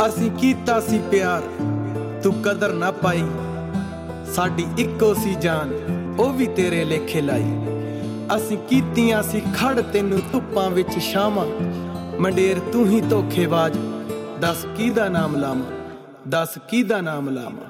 ਅਸੀਂ ਕੀਤਾ ਸੀ ਪਿਆਰ ਤੂੰ ਕਦਰ ਨਾ ਪਾਈ, ਸਾਡੀ ਇੱਕੋ ਸੀ ਜਾਨ ਉਹ ਵੀ ਤੇਰੇ ਲੇਖੇ ਲਾਈ। ਅਸੀਂ ਕੀਤੀਆਂ ਸੀ ਖੜ ਤੈਨੂੰ ਧੁੱਪਾਂ ਵਿੱਚ ਛਾਵਾਂ, ਮੰਡੇਰ ਤੂੰ ਹੀ ਧੋਖੇਬਾਜ਼, ਦੱਸ ਕਿਹਦਾ ਨਾਮ ਲਾਵਾਂ, ਦੱਸ ਕਿਹਦਾ ਨਾਮ ਲਾਵਾਂ।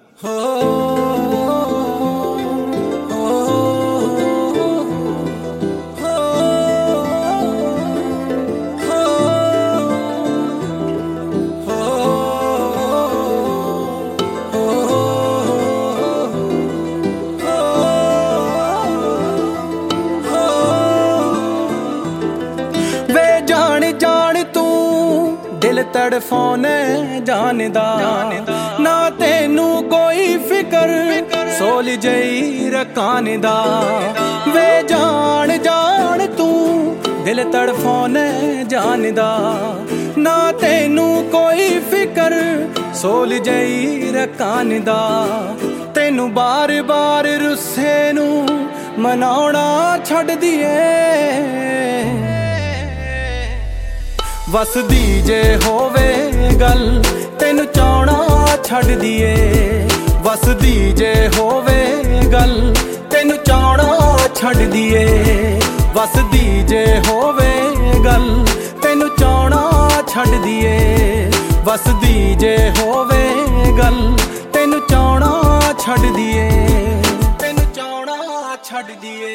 दिल तड़फाने जानदा ना तेनू कोई फिकर, सोल जई रकाने दा वे जान जान तू। दिल तड़फाने जानदा ना तेनू कोई फिकर, सोल जई रकाने दा। तेनू बार बार रुस्से नू मनाउणा छड्ड दिए, वसदी जे होवे गल तेनू चाहना छड्ड दिए। वसदी जे होवे गल तेनू चाहना छड्ड दिए। वसदी जे होवे गल तेनू चाहना छड्ड दिए। वसदी जे होवे गल तेनू चाहना छड्ड दिए, तेनू चाहना छड्ड दिए।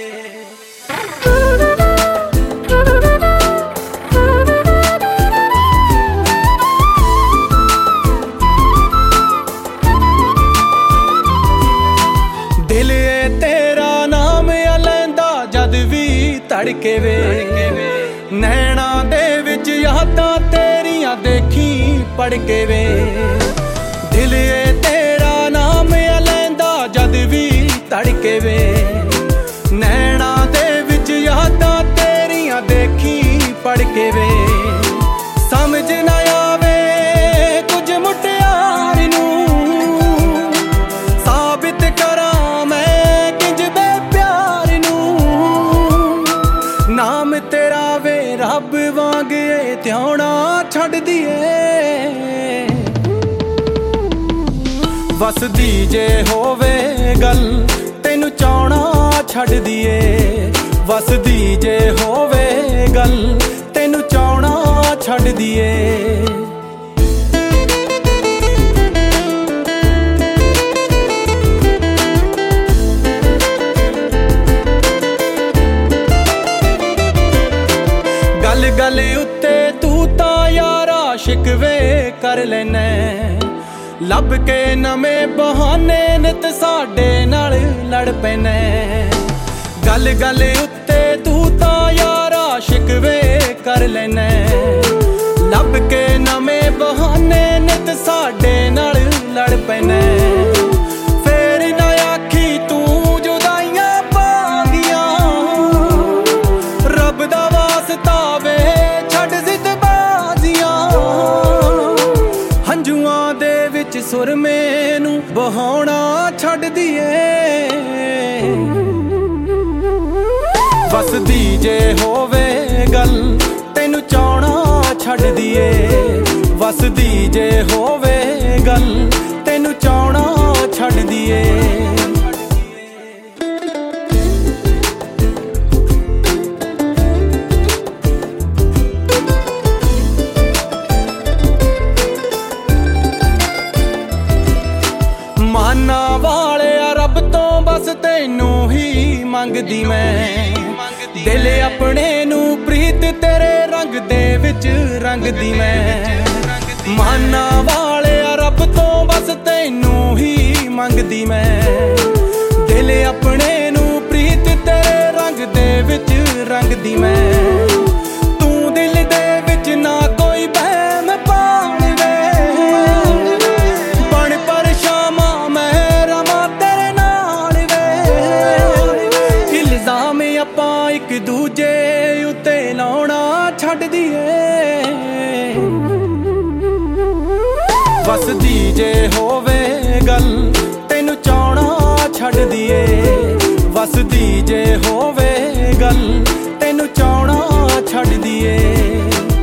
तड़के वे नैना दे विच यादां तेरियां देखी पढ़ के वे। दिल तेरा नाम लैंदा जद भी तड़के वे, नैना दे विच यादां तेरियां देखी पढ़ के वे। समझ ना आवे कुछ मुटियार नू साबित करां मैं किंज बे प्यार नू। नाम तेरा वे रब वांग ध्याना छड्ड दिए। वसदी जे होवे गल तेनू चाहना छड्ड दिए। वसदी जे होवे गल तेनू चाहना छड्ड दिए। गल गल उत्ते तू ता यारा शिकवे कर लेना, लभ के नवें बहाने नित साडे नाल लड़ पैना। गल गल उत्ते तू ता यारा शिकवे कर लेना, लभ के नवें बहाने नित साडे नाल लड़ पैना। फेर ना आखी तू जुदाइयां पा गईयां, रब दा वास्ता वे छड्ड जिदबाजियां। हंजुआं दे विच सुर मैनू बहाउणा छड्ड दिए। वसदी जे होवे गल तेनू चाहना छड्ड दिए। वसदी जे होवे गल तेनू चाहना छड्ड दिए। माना वाले रब तो बस तेनू ही मंगदी मैं, दिल अपने नू प्रीत तेरे रंग दे विच रंगदी मैं। माना वाले रब तो बस तेनू ही मंगदी मैं, दिल अपने नू प्रीत तेरे रंग दे विच रंगदी मैं। तू दिल दे विच ना कोई बहम पाल वे, बन पर शामा मैं रमा तेरे नाल वे। इल्जाम आपां इक दूजे उत्ते लाउणा छड्ड दिए। वसदी जे होवे गल तेनू चाहना छड्ड दिए। वसदी जे होवे गल तेनू चाहना छड्ड दिए।